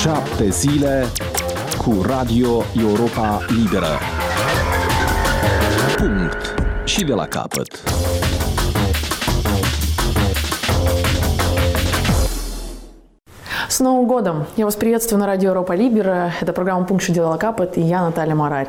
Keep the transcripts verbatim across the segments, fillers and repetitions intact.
Șapte zile cu Radio Europa Liberă. Punct. Și de la capăt. С Новым годом! Я вас приветствую на радио Европа Либера. Это программа «Пункт и дело капот» и я, Наталья Марарь.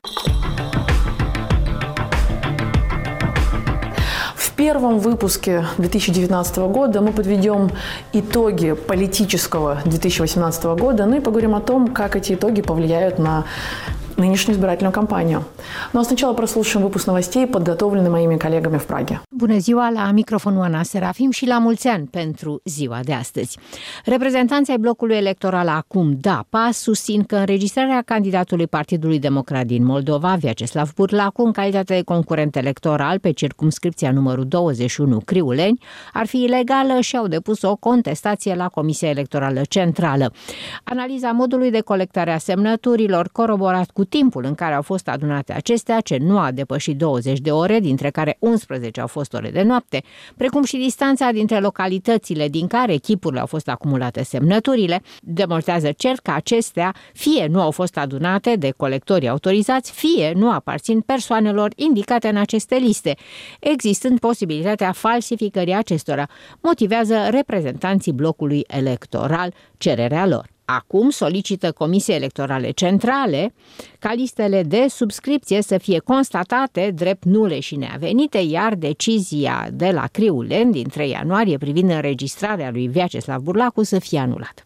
В первом выпуске две тысячи девятнадцатого года мы подведем итоги политического две тысячи восемнадцатого года, ну и поговорим о том, как эти итоги повлияют на нынешнюю избирательную кампанию. Ну а сначала прослушаем выпуск новостей, подготовленный моими коллегами в Праге. Bună ziua, la microfonul Ana Serafim și la mulți ani pentru ziua de astăzi. Reprezentanții ai blocului electoral Acum DAPA susțin că înregistrarea candidatului Partidului Democrat din Moldova, Vyacheslav Burlacu, în calitate de concurent electoral pe circumscripția numărul douăzeci și unu Criuleni, ar fi ilegală și au depus o contestație la Comisia Electorală Centrală. Analiza modului de colectare a semnăturilor, coroborat cu timpul în care au fost adunate acestea, ce nu a depășit douăzeci de ore, dintre care unsprezece au fost ore de noapte, precum și distanța dintre localitățile din care echipurile au fost acumulate semnăturile, demonstrează cert că acestea fie nu au fost adunate de colectorii autorizați, fie nu aparțin persoanelor indicate în aceste liste, existând posibilitatea falsificării acestora, motivează reprezentanții blocului electoral cererea lor. Acum solicită Comisiei Electorale Centrale ca listele de subscripție să fie constatate drept nule și neavenite, iar decizia de la Criuleni din trei ianuarie privind înregistrarea lui Vyacheslav Burlacu să fie anulată.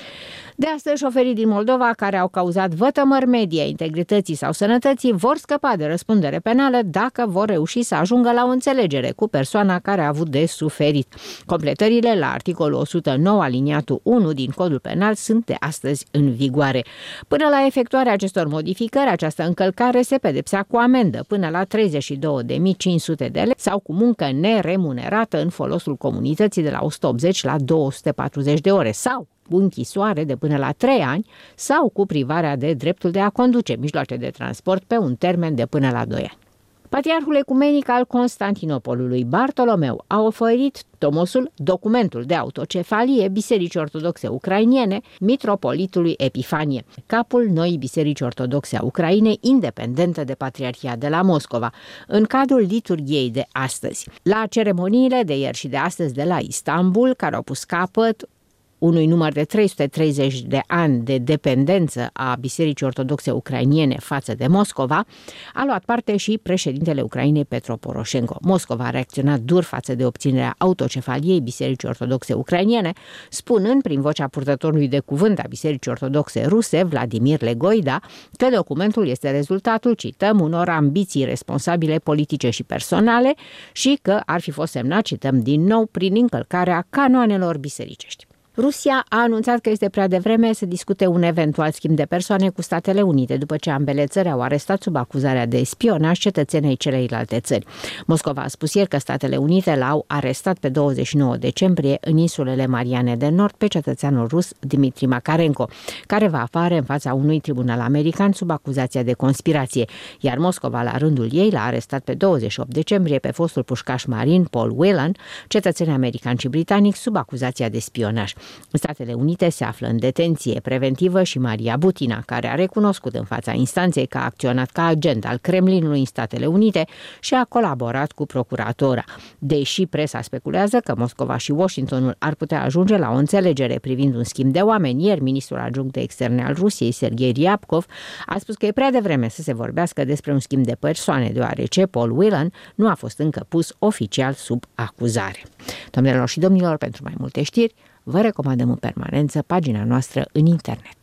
De astăzi, șoferii din Moldova care au cauzat vătămări medii, integrității sau sănătății vor scăpa de răspundere penală dacă vor reuși să ajungă la o înțelegere cu persoana care a avut de suferit. Completările la articolul o sută nouă aliniatul unu din Codul Penal sunt de astăzi în vigoare. Până la efectuarea acestor modificări, această încălcare se pedepsea cu amendă până la treizeci și două de mii cinci sute de lei sau cu muncă neremunerată în folosul comunității de la o sută optzeci la două sute patruzeci de ore sau cu închisoare de până la trei ani sau cu privarea de dreptul de a conduce mijloace de transport pe un termen de până la doi ani. Patriarhul ecumenic al Constantinopolului, Bartolomeu, a oferit tomosul, documentul de autocefalie Bisericii Ortodoxe Ucrainene, mitropolitului Epifanie, capul noii Biserici Ortodoxe a Ucrainei, independentă de Patriarhia de la Moscova, în cadrul liturghiei de astăzi. La ceremoniile de ieri și de astăzi de la Istanbul, care au pus capăt unui număr de trei sute treizeci de ani de dependență a Bisericii Ortodoxe Ucrainene față de Moscova, a luat parte și președintele Ucrainei Petro Poroșenko. Moscova a reacționat dur față de obținerea autocefaliei Bisericii Ortodoxe Ucrainene, spunând prin vocea purtătorului de cuvânt a Bisericii Ortodoxe Ruse, Vladimir Legoida, că documentul este rezultatul, cităm, unor ambiții responsabile politice și personale și că ar fi fost semnat, cităm din nou, prin încălcarea canoanelor bisericești. Rusia a anunțat că este prea devreme să discute un eventual schimb de persoane cu Statele Unite după ce ambele țări au arestat sub acuzarea de spionaj cetățenii celeilalte țări. Moscova a spus ieri că Statele Unite l-au arestat pe douăzeci și nouă decembrie în insulele Mariane de Nord pe cetățeanul rus Dmitri Makarenko, care va apare în fața unui tribunal american sub acuzația de conspirație, iar Moscova la rândul ei l-a arestat pe douăzeci și opt decembrie pe fostul pușcaș marin Paul Whelan, cetățen american și britanic, sub acuzația de spionaj. În Statele Unite se află în detenție preventivă și Maria Butina, care a recunoscut în fața instanței că a acționat ca agent al Kremlinului în Statele Unite și a colaborat cu procuratura. Deși presa speculează că Moscova și Washingtonul ar putea ajunge la o înțelegere privind un schimb de oameni, ieri ministrul adjunct de externe al Rusiei, Sergei Ryabkov, a spus că e prea devreme să se vorbească despre un schimb de persoane, deoarece Paul Whelan nu a fost încă pus oficial sub acuzare. Doamnelor și domnilor, pentru mai multe știri, vă recomandăm în permanență pagina noastră în internet.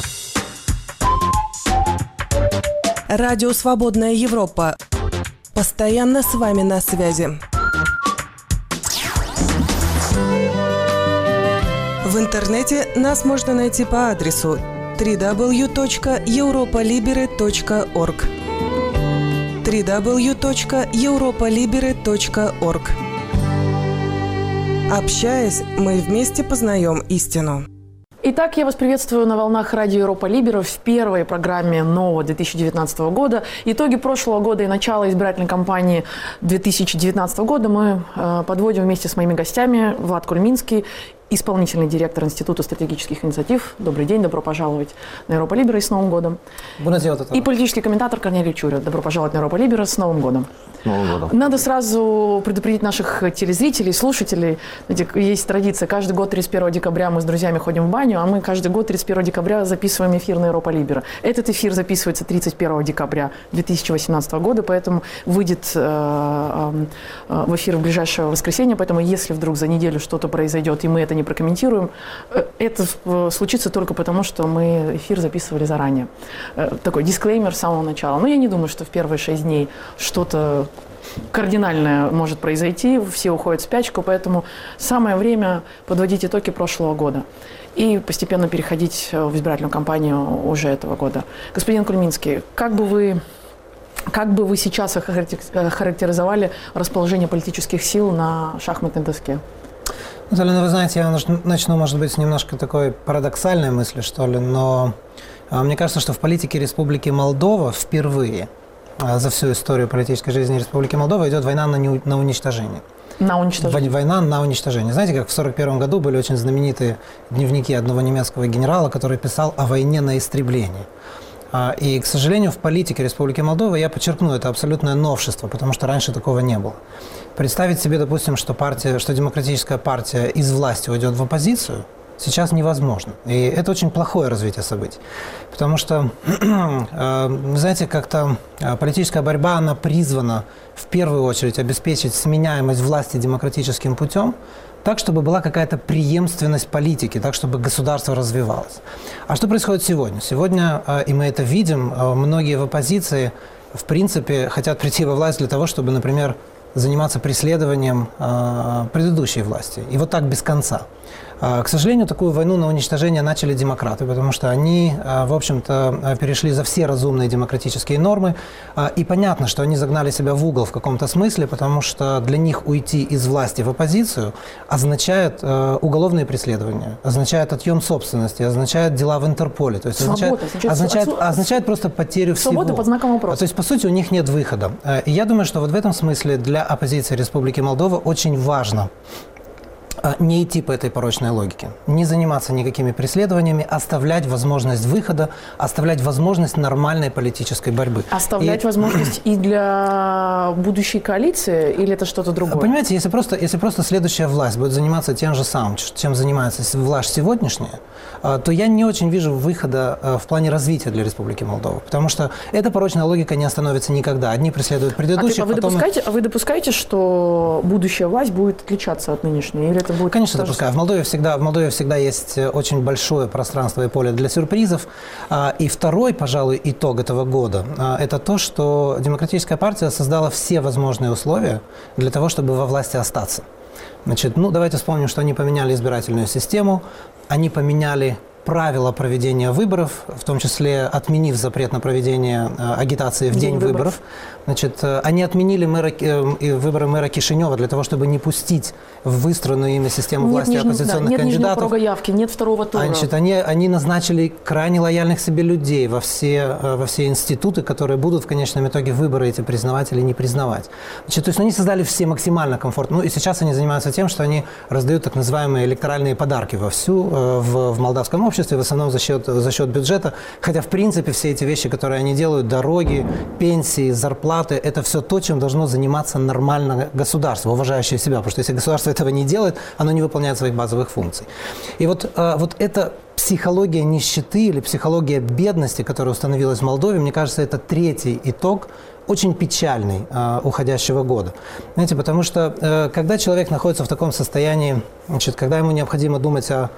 Радио «Свободная Европа». Постоянно с вами на связи. В интернете нас можно найти по адресу дабл ю дабл ю дабл ю точка европа либере точка орг дабл ю дабл ю дабл ю точка европа либере точка орг. Общаясь, мы вместе познаем истину. Итак, я вас приветствую на волнах радио Европа Либера в первой программе нового две тысячи девятнадцатого года. Итоги прошлого года и начало избирательной кампании две тысячи девятнадцатого года мы э, подводим вместе с моими гостями Влад Кульминский исполнительный директор Института стратегических инициатив. Добрый день, добро пожаловать на Европа Либера и с Новым годом. И политический комментатор Корнелий Чурин. Добро пожаловать на Европа Либера с Новым годом. Новым годом. Надо сразу предупредить наших телезрителей, слушателей. Знаете, есть традиция, каждый год тридцать первого декабря мы с друзьями ходим в баню, а мы каждый год тридцать первого декабря записываем эфир на Европа Либера. Этот эфир записывается тридцать первого декабря две тысячи восемнадцатого года, поэтому выйдет э, э, в эфир в ближайшее воскресенье, поэтому если вдруг за неделю что-то произойдет, и мы это не прокомментируем, э, это случится только потому, что мы эфир записывали заранее. Э, такой дисклеймер с самого начала. Но я не думаю, что в первые шесть дней что-то кардинальное может произойти, все уходят в спячку, поэтому самое время подводить итоги прошлого года и постепенно переходить в избирательную кампанию уже этого года. Господин Кульминский, как бы вы, как бы вы сейчас охарактеризовали расположение политических сил на шахматной доске? Наталья, ну, вы знаете, я начну, может быть, с немножко такой парадоксальной мысли, что ли, но мне кажется, что в политике Республики Молдова впервые за всю историю политической жизни Республики Молдова идет война на, не, на уничтожение. На уничтожение. Война на уничтожение. Знаете, как в сорок первом году были очень знаменитые дневники одного немецкого генерала, который писал о войне на истребление. И, к сожалению, в политике Республики Молдова, я подчеркну, это абсолютное новшество, потому что раньше такого не было. Представить себе, допустим, что партия, что демократическая партия из власти уйдет в оппозицию, сейчас невозможно. И это очень плохое развитие событий. Потому что, знаете, как-то политическая борьба, она призвана в первую очередь обеспечить сменяемость власти демократическим путем, так, чтобы была какая-то преемственность политики, так, чтобы государство развивалось. А что происходит сегодня? Сегодня, и мы это видим, многие в оппозиции, в принципе, хотят прийти во власть для того, чтобы, например, заниматься преследованием предыдущей власти. И вот так без конца. К сожалению, такую войну на уничтожение начали демократы, потому что они, в общем-то, перешли за все разумные демократические нормы. И понятно, что они загнали себя в угол в каком-то смысле, потому что для них уйти из власти в оппозицию означает уголовные преследования, означает отъем собственности, означает дела в Интерполе. То есть означает, означает, означает просто потерю всего. Свобода под знаком вопроса. То есть, по сути, у них нет выхода. И я думаю, что вот в этом смысле для оппозиции Республики Молдова очень важно не идти по этой порочной логике, не заниматься никакими преследованиями, оставлять возможность выхода, оставлять возможность нормальной политической борьбы. Оставлять и... возможность и для будущей коалиции, или это что-то другое? Понимаете, если просто, если просто следующая власть будет заниматься тем же самым, чем занимается власть сегодняшняя, то я не очень вижу выхода в плане развития для Республики Молдова, потому что эта порочная логика не остановится никогда. Одни преследуют предыдущих, а, ты, а, вы потом... допускаете, а вы допускаете, что будущая власть будет отличаться от нынешней? Или это будет Конечно, допускаю. В Молдове, всегда, в Молдове всегда есть очень большое пространство и поле для сюрпризов. И второй, пожалуй, итог этого года – это то, что Демократическая партия создала все возможные условия для того, чтобы во власти остаться. Значит, ну, давайте вспомним, что они поменяли избирательную систему, они поменяли правила проведения выборов, в том числе отменив запрет на проведение э, агитации в день, день выборов. выборов. Значит, э, они отменили мэра, э, выборы мэра Кишинева для того, чтобы не пустить в выстроенную ими систему нет власти нижнего, оппозиционных да, нет кандидатов. Нет порога явки, нет второго тура. Значит, они, они назначили крайне лояльных себе людей во все, э, во все институты, которые будут в конечном итоге выборы эти признавать или не признавать. Значит, то есть они создали все максимально комфортно. Ну и сейчас они занимаются тем, что они раздают так называемые электоральные подарки вовсю э, в, в молдавском обществе, в основном за счет, за счет бюджета. Хотя, в принципе, все эти вещи, которые они делают, дороги, пенсии, зарплаты, это все то, чем должно заниматься нормально государство, уважающее себя. Потому что если государство этого не делает, оно не выполняет своих базовых функций. И вот, вот эта психология нищеты или психология бедности, которая установилась в Молдове, мне кажется, это третий итог, очень печальный э, уходящего года. Знаете, потому что э, когда человек находится в таком состоянии, значит, когда ему необходимо думать о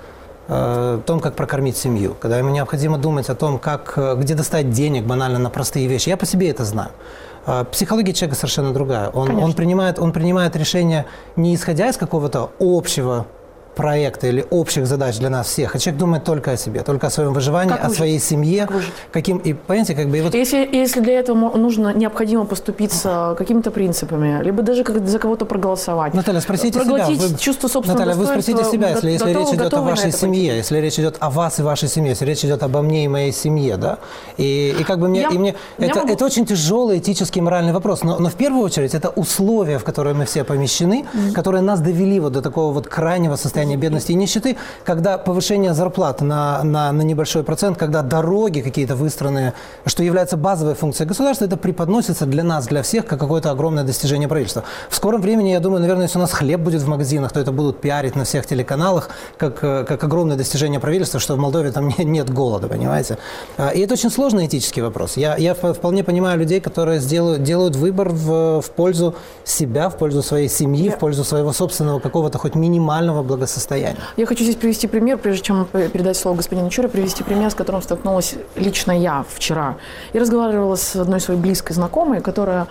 о том, как прокормить семью, когда ему необходимо думать о том, как, где достать денег банально на простые вещи. Я по себе это знаю. Психология человека совершенно другая. Он, он, принимает, он принимает решение не исходя из какого-то общего проекта или общих задач для нас всех, а человек думает только о себе, только о своем выживании, как о выжить? своей семье. Каким, и, понимаете, как бы, и вот... если, если для этого нужно, необходимо поступиться какими-то принципами, либо даже как за кого-то проголосовать. Наталья, спросите себя. Вы, чувство собственного Наталья, вы спросите себя, если, если готовы, речь идет о вашей семье, пойти? если речь идет о вас и вашей семье, если речь идет обо мне и моей семье, да? И, и как бы мне... Я, и мне это, могу... это очень тяжелый этический и моральный вопрос, но, но в первую очередь это условия, в которые мы все помещены, mm-hmm. которые нас довели вот до такого вот крайнего состояния состояние бедности и нищеты, когда повышение зарплат на, на, на небольшой процент, когда дороги какие-то выстроены, что является базовой функцией государства, это преподносится для нас, для всех, как какое-то огромное достижение правительства. В скором времени, я думаю, наверное, если у нас хлеб будет в магазинах, то это будут пиарить на всех телеканалах, как, как огромное достижение правительства, что в Молдове там нет, нет голода, понимаете? И это очень сложный этический вопрос. Я, я вполне понимаю людей, которые сделают, делают выбор в, в пользу себя, в пользу своей семьи, я... в пользу своего собственного какого-то хоть минимального благосостояния. Я хочу здесь привести пример, прежде чем передать слово господину Чуре, привести пример, с которым столкнулась лично я вчера. Я разговаривала с одной своей близкой знакомой, которая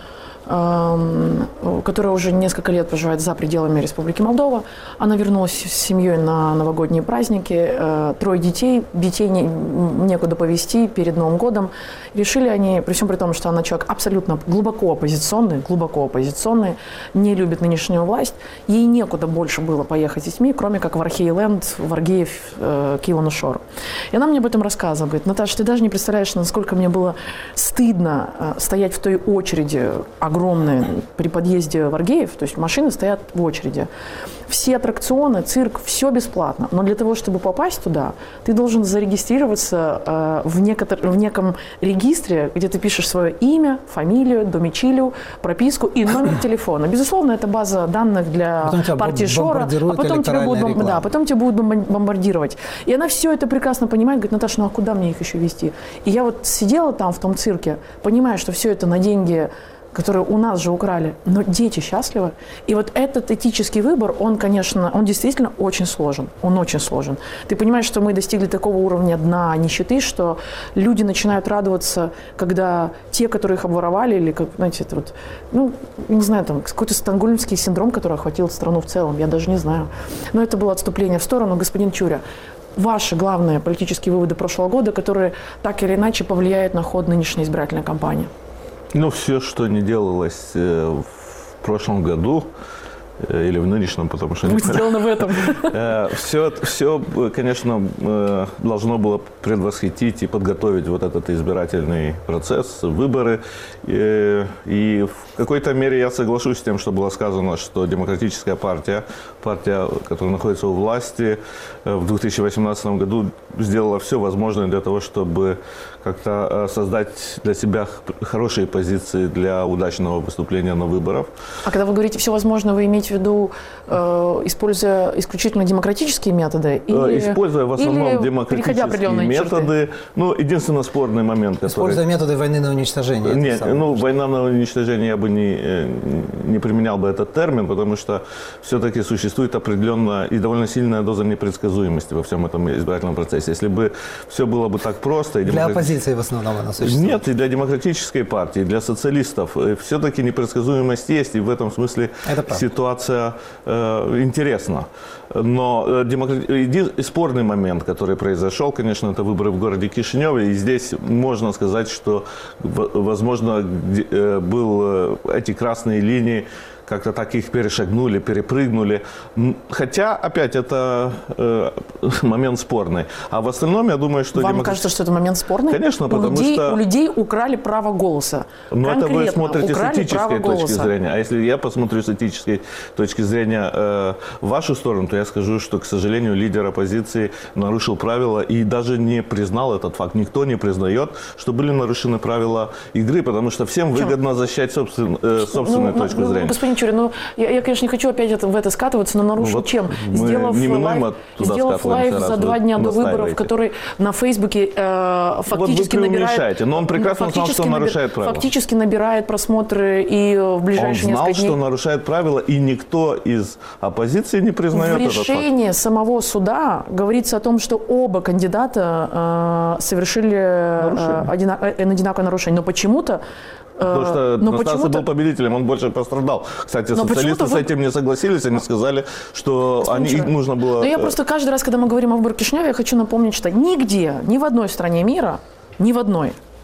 которая уже несколько лет проживает за пределами Республики Молдова. Она вернулась с семьей на новогодние праздники. Трое детей. Детей не, некуда повезти перед Новым годом. Решили они, при всем при том, что она человек абсолютно глубоко оппозиционный, глубоко оппозиционный, не любит нынешнюю власть, ей некуда больше было поехать с детьми, кроме как в Архейленд, в Аргеев, Киеву Шор. И она мне об этом рассказывает. Говорит: Наташа, ты даже не представляешь, насколько мне было стыдно стоять в той очереди огромные при подъезде в Аргеев, то есть машины стоят в очереди. Все аттракционы, цирк, все бесплатно. Но для того, чтобы попасть туда, ты должен зарегистрироваться э, в, некотор- в неком регистре, где ты пишешь свое имя, фамилию, домичилию, прописку и номер телефона. Безусловно, это база данных для партии Шора, а потом тебя, будут, да, потом тебя будут бомбардировать. И она все это прекрасно понимает, говорит: Наташа, ну а куда мне их еще везти? И я вот сидела там в том цирке, понимая, что все это на деньги, которые у нас же украли, но дети счастливы. И вот этот этический выбор, он, конечно, он действительно очень сложен. Он очень сложен. Ты понимаешь, что мы достигли такого уровня дна нищеты, что люди начинают радоваться, когда те, которые их обворовали, или, как, знаете, это вот, ну, не знаю, там, какой-то стокгольмский синдром, который охватил страну в целом, я даже не знаю. Но это было отступление в сторону. Господин Чуря, ваши главные политические выводы прошлого года, которые так или иначе повлияют на ход нынешней избирательной кампании? Ну, все, что не делалось э, в прошлом году, э, или в нынешнем, потому что... Будет сделано в этом. Э, все, все, конечно, э, должно было предвосхитить и подготовить вот этот избирательный процесс, выборы. Э, и в какой-то мере я соглашусь с тем, что было сказано, что Демократическая партия, партия, которая находится у власти, э, в две тысячи восемнадцатом году сделала все возможное для того, чтобы как-то создать для себя хорошие позиции для удачного выступления на выборах. А когда вы говорите «все возможно», вы имеете в виду, э, используя исключительно демократические методы? Или, используя в основном демократические методы. Черты? Ну, единственный спорный момент, который... Используя методы войны на уничтожение. Нет, ну, война на уничтожение я бы не, не применял бы этот термин, потому что все-таки существует определенная и довольно сильная доза непредсказуемости во всем этом избирательном процессе. Если бы все было бы так просто... И для демократ... оппозиции в основном она существует. Нет, и для демократической партии, и для социалистов все-таки непредсказуемость есть, и в этом смысле ситуация э, интересна. Но демократ... спорный момент, который произошел, конечно, это выборы в городе Кишиневе, и здесь можно сказать, что, возможно, был эти красные линии, как-то так их перешагнули, перепрыгнули. Хотя, опять, это э, момент спорный. А в остальном, я думаю, что... Вам демократ... кажется, что это момент спорный? Конечно, потому у людей, что... У людей украли право голоса. Но это вы смотрите с этической точки голоса. зрения. А если я посмотрю с этической точки зрения э, в вашу сторону, то я скажу, что, к сожалению, лидер оппозиции нарушил правила и даже не признал этот факт. Никто не признает, что были нарушены правила игры, потому что всем выгодно защищать собствен, э, собственную ну, точку ну, зрения. Господин Чуря, ну, я, я, конечно, не хочу опять это, в это скатываться, но нарушил ну, вот чем? Сделав лайв, сделав лайв за два дня до выборов, который на Фейсбуке э, фактически вот вы набирает... Но он прекрасно знал, что набир, нарушает правила. Фактически набирает просмотры и в ближайшие несколько дней... Он знал, что нарушает правила, и никто из оппозиции не признает этот факт. В решении самого суда говорится о том, что оба кандидата э, совершили э, одина, э, одинаковое нарушение. Но почему-то Потому что Настасов был победителем, он больше пострадал. Кстати, но социалисты с этим не согласились, они сказали, что они, их нужно было... Но я просто каждый раз, когда мы говорим о выборах Кишинева, я хочу напомнить, что нигде, ни в одной стране мира, ни в одной,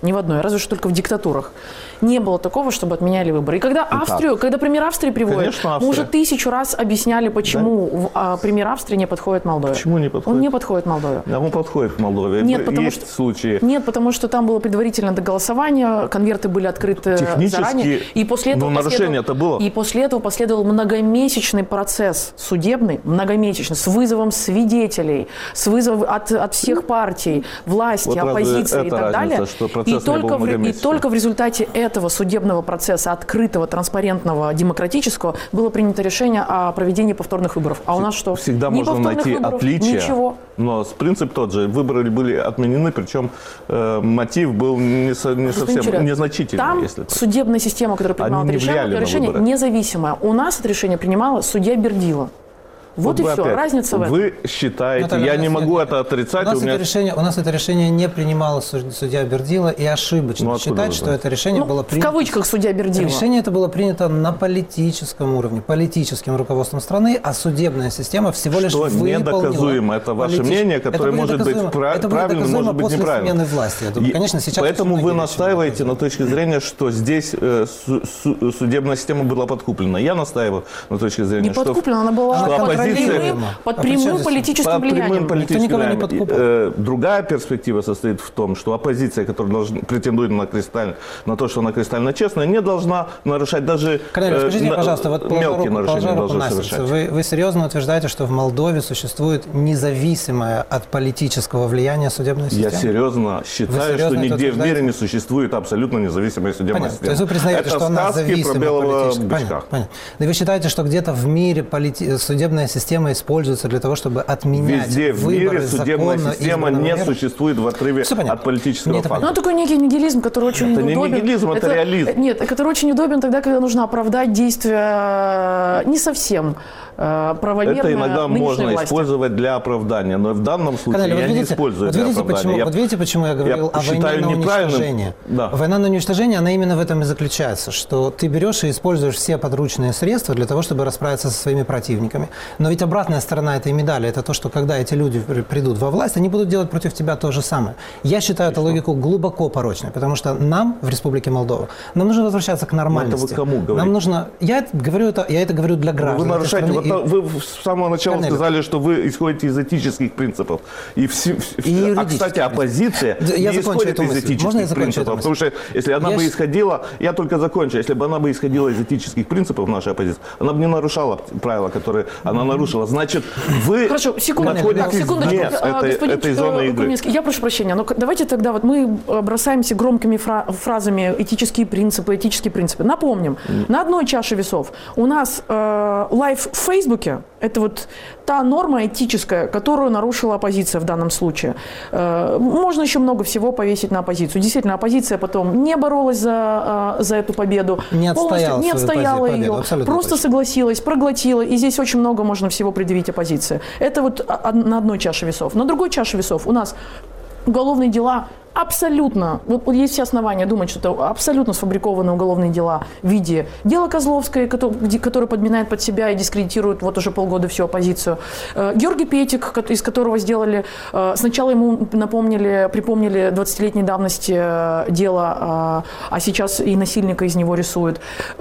ни в одной, разве что только в диктатурах, не было такого, чтобы отменяли выборы. И когда Австрию, так. когда пример Австрии приводят, Конечно, мы уже тысячу раз объясняли, почему да? в, а, пример Австрии не подходит Молдове. Почему не подходит? Он не подходит Молдове. Да, он подходит к Молдове. Нет, потому Есть что, случаи. Нет, потому что там было предварительное доголосование, конверты были открыты заранее. И после этого но нарушение это было. И после этого последовал многомесячный процесс судебный, многомесячный, с вызовом свидетелей, с вызовом от, от всех партий, власти, вот оппозиции и так разница, далее. Что и, только в, и только в результате этого судебного процесса, открытого, транспарентного, демократического, было принято решение о проведении повторных выборов. А у нас что? Всегда Ни можно найти выборов, отличия, ничего. Но принцип тот же. Выборы были отменены, причем э, мотив был не, со, не совсем незначительный. Там если так. судебная система, которая принимала это решение, это решение независимое. У нас это решение принимала судья Бердила. Вот, вот и все, опять, разница в этом. Вы считаете, Наталья, я не могу нет, это отрицать. У нас, у, меня... это решение, у нас это решение не принимала судья Бердила, и ошибочно ну, считать, что это решение ну, было принято... В кавычках судья Бердила. Решение это было принято на политическом уровне, политическим руководством страны, а судебная система всего лишь что выполнила... недоказуемо. Это ваше политич... мнение, которое это может быть прав... это правильным, может быть неправильным. Власти. Думаю, конечно, сейчас поэтому вы настаиваете на точке зрения, что здесь э, су су судебная система была подкуплена. Я настаиваю на точке зрения, не что... Не подкуплена, она была что оппозиция... Под прямым а политическим под влиянием. Прямым политическим влиянием. Э, другая перспектива состоит в том, что оппозиция, которая должна, претендует на, кристаль, на то, что она кристально честная, не должна нарушать даже Канель, скажите, э, пожалуйста, вот мелкие нарушения должны совершать. Вы, вы серьезно утверждаете, что в Молдове существует независимая от политического влияния судебная система? Я серьезно считаю, серьезно что нигде в мире не существует абсолютно независимая судебная Понятно. система. То есть вы признаете, это что она зависима про белого политически. Понятно, понятно. И вы считаете, что где-то в мире полити... судебная система используется для того, чтобы отменять Везде в мире судебная система не мира. существует в отрыве от политического нет, факта. Ну, такой некий нигилизм, который очень это удобен. Это не нигилизм, это, это реализм. Нет, который очень удобен тогда, когда нужно оправдать действия не совсем правомерно. Это иногда можно власти. использовать для оправдания, но в данном случае Канель, я видите, не использую вот для видите, оправдания. Почему, я, вот видите, почему я говорил я о войне на уничтожение? Да. Война на уничтожение, она именно в этом и заключается, что ты берешь и используешь все подручные средства для того, чтобы расправиться со своими противниками. Но ведь обратная сторона этой медали – это то, что когда эти люди придут во власть, они будут делать против тебя то же самое. Я считаю эту логику глубоко порочной, потому что нам в Республике Молдова нам нужно возвращаться к нормальности. Это вы кому говорите? Нам нужно, я говорю это, я это говорю для граждан. Вы нарушаете. Вот, и... Вы с самого начала Канель. сказали, что вы исходите из этических принципов. И, все, и а, кстати, оппозиция я не исходит из этических Можно я принципов. Потому что если она я бы исходила, я только закончу, если бы она бы исходила из этических принципов нашей оппозиции, она бы не нарушала правила, которые она mm-hmm. нарушила. Значит, вы Хорошо, секундочку, секундочку, этой, этой зоны игры. Я прошу прощения, но давайте тогда вот мы бросаемся громкими фра- фразами этические принципы, этические принципы. Напомним, mm. на одной чаше весов у нас э, лайв в Фейсбуке, это вот та норма этическая, которую нарушила оппозиция в данном случае. Э, можно еще много всего повесить на оппозицию. Действительно, оппозиция потом не боролась за, э, за эту победу, не отстояла, не отстояла ее, победу, просто точно. согласилась, проглотила, и здесь очень много можно всего предъявить оппозиции. Это вот на одной чаше весов. На другой чаше весов у нас уголовные дела абсолютно, вот, вот есть все основания думать, что это абсолютно сфабрикованные уголовные дела в виде дела Козловской, который, который подминает под себя и дискредитирует вот уже полгода всю оппозицию. Георгий Петик, из которого сделали, сначала ему напомнили, припомнили двадцатилетней давности дело, а сейчас и насильника из него рисуют.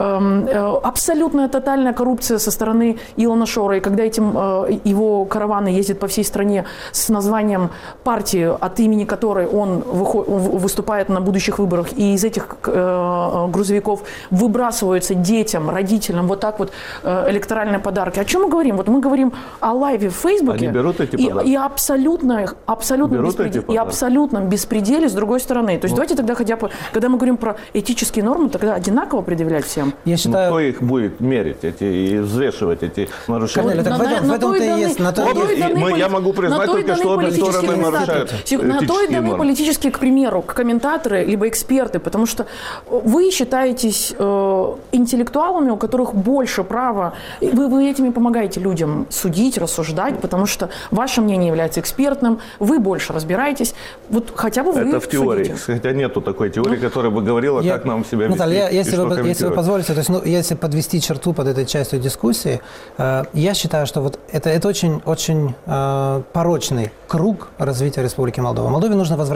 Абсолютная тотальная коррупция со стороны Илона Шора, и когда этим его караваны ездят по всей стране с названием партии, от имени которой он выступает на будущих выборах, и из этих э, грузовиков выбрасываются детям, родителям вот так вот э, электоральные подарки. О чем мы говорим? Вот мы говорим о лайве в Фейсбуке. Они берут эти подарки? И, и абсолютно, абсолютно, беспред... и абсолютно беспределе с другой стороны. То есть ну. давайте тогда хотя бы, когда мы говорим про этические нормы, тогда одинаково предъявлять всем. Я считаю... Но кто их будет мерить эти, и взвешивать эти нарушения? Канель, так на, в этом, на, в этом-то и есть. На то и, и мы, я могу признать только, что обе стороны нарушают На то и даны политические, к примеру, комментаторы, либо эксперты, потому что вы считаетесь э, интеллектуалами, у которых больше права, вы, вы этими помогаете людям судить, рассуждать, потому что ваше мнение является экспертным, вы больше разбираетесь, вот хотя бы вы это в теории, судите. Хотя нету такой теории, ну, которая бы говорила, я, как нам себя вести. Наталья, если, вы, если вы позволите, то есть, ну, если подвести черту под этой частью дискуссии, э, я считаю, что вот это, это очень, очень э, порочный круг развития Республики Молдова. Молдове нужно возвращаться к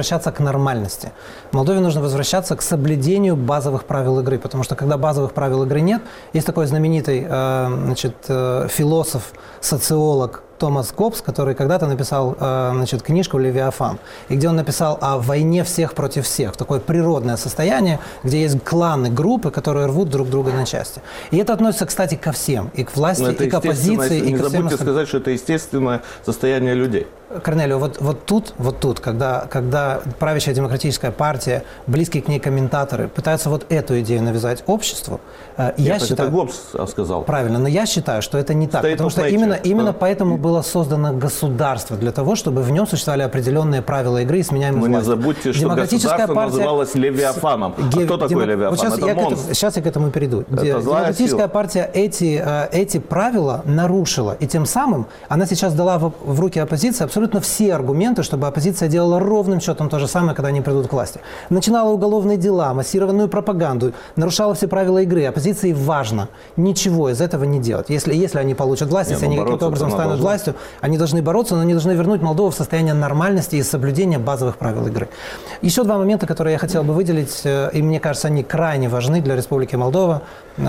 нормальности. Молдове нужно возвращаться к соблюдению базовых правил игры, потому что когда базовых правил игры нет, есть такой знаменитый э, значит, э, философ, социолог Томас Гоббс, который когда-то написал э, значит, книжку «Левиафан», и где он написал о войне всех против всех, такое природное состояние, где есть кланы, группы, которые рвут друг друга на части. И это относится, кстати, ко всем, и к власти, и к оппозиции, и не ко всем. Не забудьте сказать, что это естественное состояние людей. Корнелио, вот, вот тут, вот тут, когда, когда правящая демократическая партия, близкие к ней комментаторы пытаются вот эту идею навязать обществу, э, я Нет, считаю... это Гоббс сказал. Правильно, но я считаю, что это не так, State потому что nature. именно, именно да. поэтому было создано государство, для того, чтобы в нем существовали определенные правила игры и сменяемые власти. Но не забудьте, что государство партия... называлось Левиафаном. А Ге... кто такой Демо... Левиафан? Вот сейчас, это я монстр. этому, сейчас я к этому перейду. Это Демократическая сила. партия эти, эти правила нарушила, и тем самым она сейчас дала в, в руки оппозиции абсолютно все аргументы, чтобы оппозиция делала ровным счетом то же самое, когда они придут к власти. Начинала уголовные дела, массированную пропаганду, нарушала все правила игры. Оппозиции важно ничего из этого не делать. Если, если они получат власть, Нет, если они каким-то образом станут должна. властью, они должны бороться, но они должны вернуть Молдову в состояние нормальности и соблюдения базовых правил игры. Еще два момента, которые я хотел бы выделить, и мне кажется, они крайне важны для Республики Молдова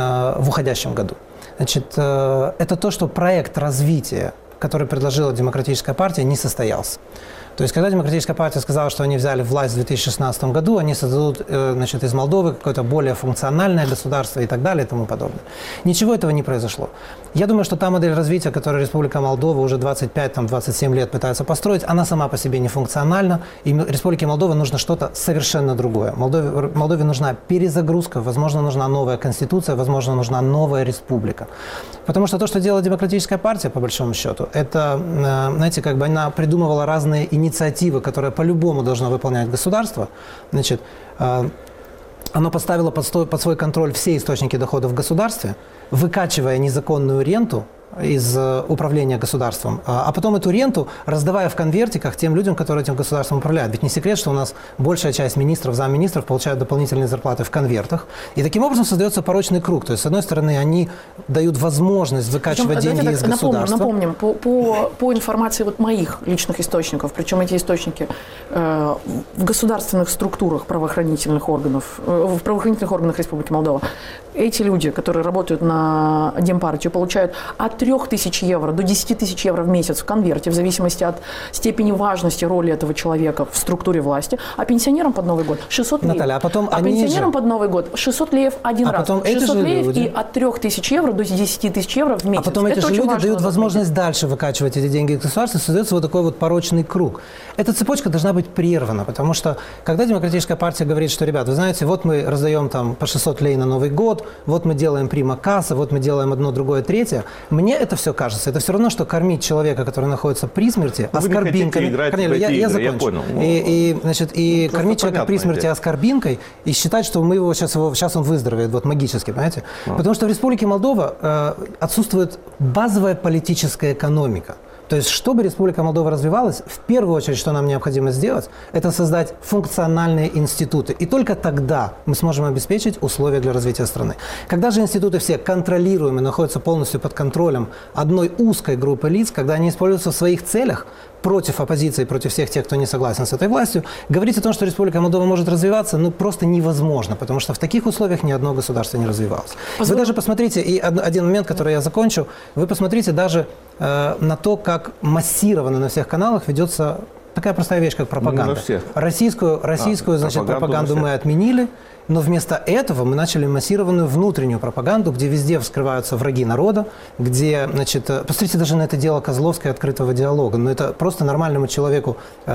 в уходящем году. Значит, это то, что проект развития, который предложила Демократическая партия, не состоялся. То есть, когда Демократическая партия сказала, что они взяли власть в две тысячи шестнадцатом году, они создадут значит, из Молдовы какое-то более функциональное государство и так далее и тому подобное. Ничего этого не произошло. Я думаю, что та модель развития, которую Республика Молдова уже двадцать пять - двадцать семь лет пытается построить, она сама по себе не функциональна, и Республике Молдова нужно что-то совершенно другое. Молдове, Молдове нужна перезагрузка, возможно, нужна новая конституция, возможно, нужна новая республика. Потому что то, что делала Демократическая партия, по большому счету, это, знаете, как бы она придумывала разные инициативы, инициативы, которые по-любому должно выполнять государство, значит, э, оно поставило под, сто, под свой контроль все источники доходов в государстве, выкачивая незаконную ренту из э, управления государством, а, а потом эту ренту раздавая в конвертиках тем людям, которые этим государством управляют. Ведь не секрет, что у нас большая часть министров, замминистров получают дополнительные зарплаты в конвертах. И таким образом создается порочный круг. То есть, с одной стороны, они дают возможность выкачивать причем, деньги из государства. Напомним, напомним по, по, по информации вот моих личных источников, причем эти источники э, в государственных структурах правоохранительных органов, э, в правоохранительных органах Республики Молдова, эти люди, которые работают на Демпартию, получают от трех тысяч евро до десяти тысяч евро в месяц в конверте, в зависимости от степени важности роли этого человека в структуре власти, а пенсионерам под Новый год шестьсот леев. Наталья, а потом а они пенсионерам же... под Новый год шестьсот леев один а раз. Потом шестьсот леев люди... и от трех тысяч евро до десяти тысяч евро в месяц. А потом эти Это же люди дают запомнить. возможность дальше выкачивать эти деньги из государства, создается вот такой вот порочный круг. Эта цепочка должна быть прервана, потому что когда Демократическая партия говорит, что, ребят, вы знаете, вот мы раздаем там по шестьсот лей на Новый год, вот мы делаем прима-касса, вот мы делаем одно, другое, третье, мне это все кажется, это все равно, что кормить человека, который находится при смерти, вы аскорбинками. Корнелия, я, я закончу. Я понял. И, и, значит, и ну, кормить человека при смерти аскорбинкой и считать, что мы его сейчас, его, сейчас он выздоровеет, вот магически, понимаете? А. Потому что в Республике Молдова э, отсутствует базовая политическая экономика. То есть, чтобы Республика Молдова развивалась, в первую очередь, что нам необходимо сделать, это создать функциональные институты. И только тогда мы сможем обеспечить условия для развития страны. Когда же институты все контролируемые, находятся полностью под контролем одной узкой группы лиц, когда они используются в своих целях, против оппозиции, против всех тех, кто не согласен с этой властью, говорить о том, что Республика Молдова может развиваться, ну, просто невозможно, потому что в таких условиях ни одно государство не развивалось. Позволь... Вы даже посмотрите, и один момент, который я закончу, вы посмотрите даже э, на то, как массированно на всех каналах ведется такая простая вещь, как пропаганда. Ну, российскую российскую а, значит, пропаганду, пропаганду мы отменили, но вместо этого мы начали массированную внутреннюю пропаганду, где везде вскрываются враги народа, где, значит, посмотрите даже на это дело Козловской открытого диалога. Но это просто нормальному человеку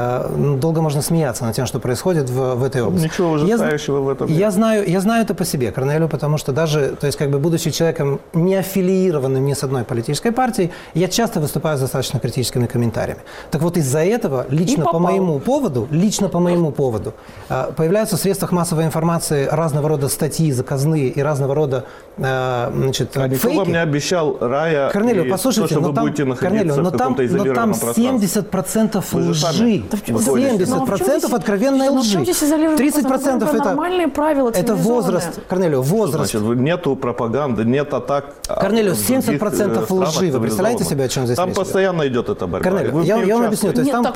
э, долго можно смеяться над тем, что происходит в, в этой области. Ничего ужасающего я, в этом. Я знаю, я знаю это по себе, Корнелио, потому что даже, то есть, как бы, будучи человеком не аффилированным ни с одной политической партией, я часто выступаю с достаточно критическими комментариями. Так вот, из-за этого лично по моему поводу, лично по моему поводу э, появляются в средствах массовой информации разного рода статьи заказные и разного рода э, значит, а фейки. Никто вам не обещал рая. Корнелио, послушайте, то, что но вы там, будете находиться Корнелио, но в каком-то изолированном там семьдесят процентов лжи. семьдесят процентов откровенной лжи. тридцать процентов это, правила, это возраст. Корнелио, возраст. Значит, нету пропаганды, нет атак. Корнелио, семьдесят процентов лжи. Вы представляете себе, о чем здесь Там речь? постоянно идет эта борьба. Корнелио, я, я вам объясню. То есть нет, там про, лично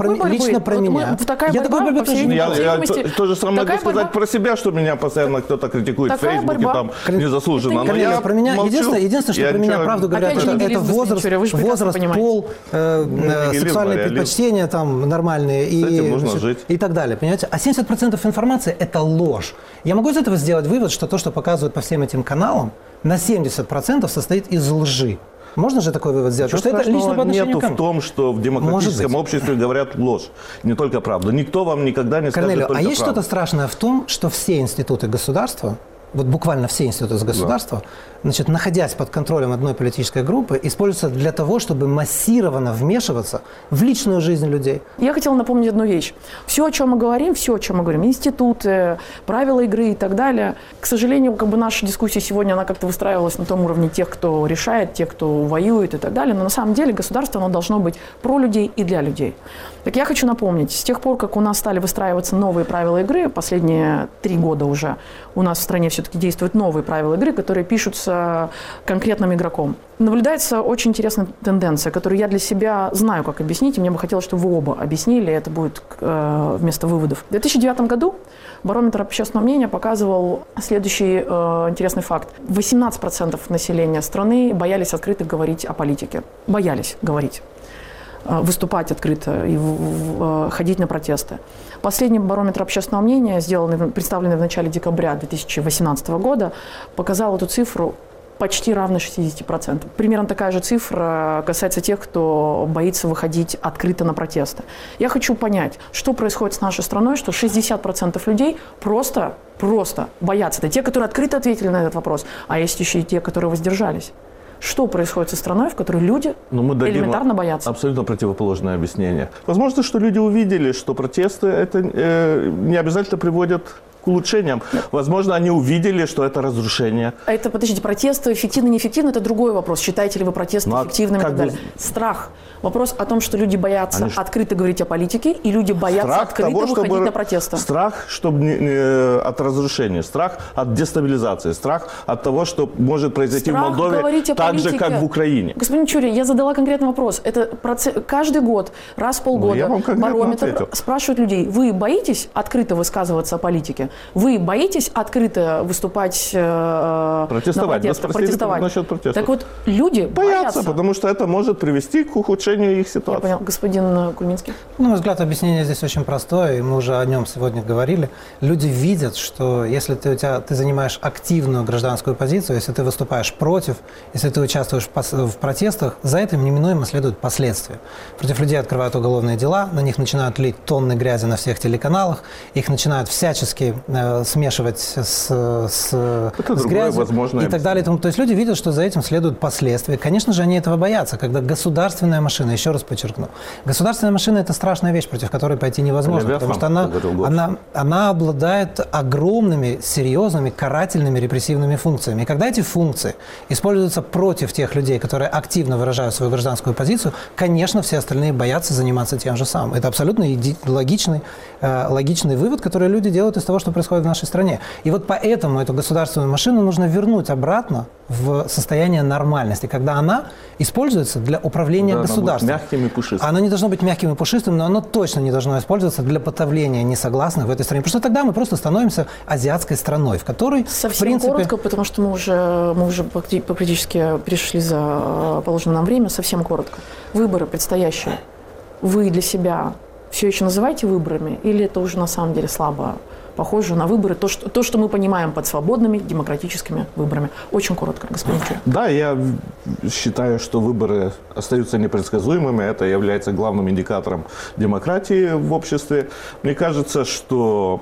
лично про вот меня. Мы, такая я борьба, такой борьбы тоже не я, я то, то же самое могу сказать борьба... про себя, что меня постоянно кто-то критикует в Фейсбуке, борьба... там, незаслуженно. Но Корнелия, я про меня, молчу, единственное, единственное, что про меня правду говорят, это, это возраст, возраст пол, э, э, сексуальные предпочтения там нормальные и, значит, и так далее. Понимаете? А семьдесят процентов информации – это ложь. Я могу из этого сделать вывод, что то, что показывают по всем этим каналам, на семьдесят процентов состоит из лжи. Можно же такой вывод сделать? Ничего что это лично по отношению нету к кому? в том, что в демократическом обществе говорят ложь, не только правду. Никто вам никогда не Корнелию, скажет только а есть правду. что-то страшное в том, что все институты государства, вот буквально все институты государства, да. значит, находясь под контролем одной политической группы, используются для того, чтобы массированно вмешиваться в личную жизнь людей. Я хотела напомнить одну вещь. Все, о чем мы говорим, все, о чем мы говорим, институты, правила игры и так далее, к сожалению, как бы наша дискуссия сегодня, она как-то выстраивалась на том уровне тех, кто решает, тех, кто воюет и так далее, но на самом деле государство, оно должно быть про людей и для людей. Так я хочу напомнить, с тех пор, как у нас стали выстраиваться новые правила игры, последние три года уже, у нас в стране все-таки действуют новые правила игры, которые пишутся конкретным игроком. Наблюдается очень интересная тенденция, которую я для себя знаю, как объяснить, и мне бы хотелось, чтобы вы оба объяснили, это будет э, вместо выводов. В две тысячи девятом году барометр общественного мнения показывал следующий э, интересный факт. восемнадцать процентов населения страны боялись открыто говорить о политике. Боялись говорить. Выступать открыто и в, в, ходить на протесты. Последний барометр общественного мнения, сделанный, представленный в начале декабря две тысячи восемнадцатого года, показал эту цифру почти равной шестидесяти процентам. Примерно такая же цифра касается тех, кто боится выходить открыто на протесты. Я хочу понять, что происходит с нашей страной, что шестьдесят процентов людей просто, просто боятся. Это те, которые открыто ответили на этот вопрос, а есть еще и те, которые воздержались. Что происходит со страной, в которой люди элементарно боятся? Абсолютно противоположное объяснение. Возможно, что люди увидели, что протесты это э, не обязательно приводят к улучшениям. Возможно, они увидели, что это разрушение. А это, подождите, протесты эффективны, неэффективны, это другой вопрос. Считаете ли вы протесты ну, эффективными и так далее? Вы... Страх. Вопрос о том, что люди боятся они... открыто говорить о политике, и люди боятся страх открыто того, выходить чтобы... на протесты. Страх чтобы не, не, от разрушения, страх от дестабилизации, страх от того, что может произойти страх в Молдове так же, как в Украине. Господин Чури, я задала конкретный вопрос. Это процесс... каждый год, раз в полгода, ну, барометр ответил. Спрашивают людей, вы боитесь открыто высказываться о политике? Вы боитесь открыто выступать э, протестовать, на протесты, протестовать? Насчет протестов. Так вот, люди боятся, боятся, потому что это может привести к ухудшению их ситуации. Я понял. Господин Кульминский? Ну, на мой взгляд, объяснение здесь очень простое, и мы уже о нем сегодня говорили. Люди видят, что если ты, у тебя, ты занимаешь активную гражданскую позицию, если ты выступаешь против, если ты участвуешь в протестах, за этим неминуемо следуют последствия. Против людей открывают уголовные дела, на них начинают лить тонны грязи на всех телеканалах, их начинают всячески э, смешивать с, с, с грязью и так далее. То есть люди видят, что за этим следуют последствия. Конечно же, они этого боятся, когда государственная машина, еще раз подчеркну, государственная машина – это страшная вещь, против которой пойти невозможно, потому что она, она, она обладает огромными, серьезными, карательными, репрессивными функциями. И когда эти функции используются против тех людей, которые активно выражают свою гражданскую позицию, конечно, все остальные боятся заниматься тем же самым. Это абсолютно логичный, э, логичный вывод, который люди делают из того, что происходит в нашей стране. И вот поэтому эту государственную машину нужно вернуть обратно в состояние нормальности, когда она используется для управления да, государством. Она мягким и пушистым. Оно не должно быть мягким и пушистым, но оно точно не должно использоваться для подавления несогласных в этой стране. Потому что тогда мы просто становимся азиатской страной, в которой, совсем в принципе... коротко, потому что мы уже, мы уже практически перешли за положенное нам время. Совсем коротко. Выборы предстоящие. Вы для себя все еще называете выборами? Или это уже на самом деле слабо похоже на выборы, то что, то, что мы понимаем под свободными демократическими выборами? Очень коротко, господин Чури. Да, я считаю, что выборы остаются непредсказуемыми. Это является главным индикатором демократии в обществе. Мне кажется, что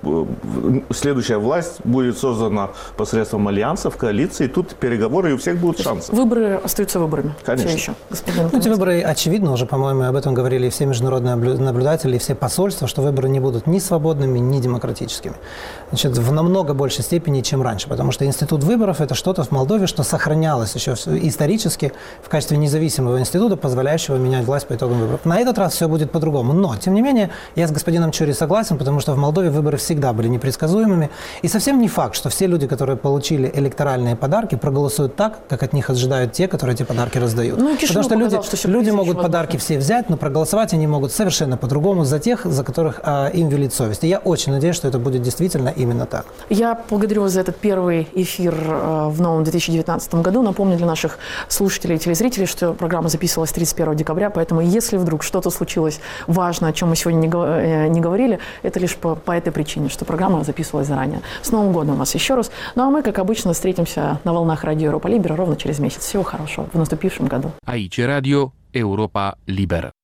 следующая власть будет создана посредством альянсов, коалиций. Тут переговоры, и у всех будут шансы. Выборы остаются выборами. Конечно. Все еще, господин Эти выборы очевидно уже, по-моему, об этом говорили и все международные наблюдатели, и все посольства, что выборы не будут ни свободными, ни демократическими. демократическими. Значит, в намного большей степени, чем раньше, потому что институт выборов – это что-то в Молдове, что сохранялось еще исторически в качестве независимого института, позволяющего менять власть по итогам выборов. На этот раз все будет по-другому. Но, тем не менее, я с господином Чури согласен, потому что в Молдове выборы всегда были непредсказуемыми. И совсем не факт, что все люди, которые получили электоральные подарки, проголосуют так, как от них ожидают те, которые эти подарки раздают. Ну, потому что люди, что люди могут подарки все взять, но проголосовать они могут совершенно по-другому за тех, за которых а, им велит совесть. И я очень надеюсь, что это будет действительно именно так. Я благодарю вас за этот первый эфир в новом две тысячи девятнадцатом году. Напомню для наших слушателей и телезрителей, что программа записывалась тридцать первого декабря, поэтому если вдруг что-то случилось важное, о чем мы сегодня не, не говорили, это лишь по, по этой причине, что программа записывалась заранее. С Новым годом вас еще раз. Ну а мы, как обычно, встретимся на волнах радио Европа Либера ровно через месяц. Всего хорошего в наступившем году. Aici Radio Europa Liberă.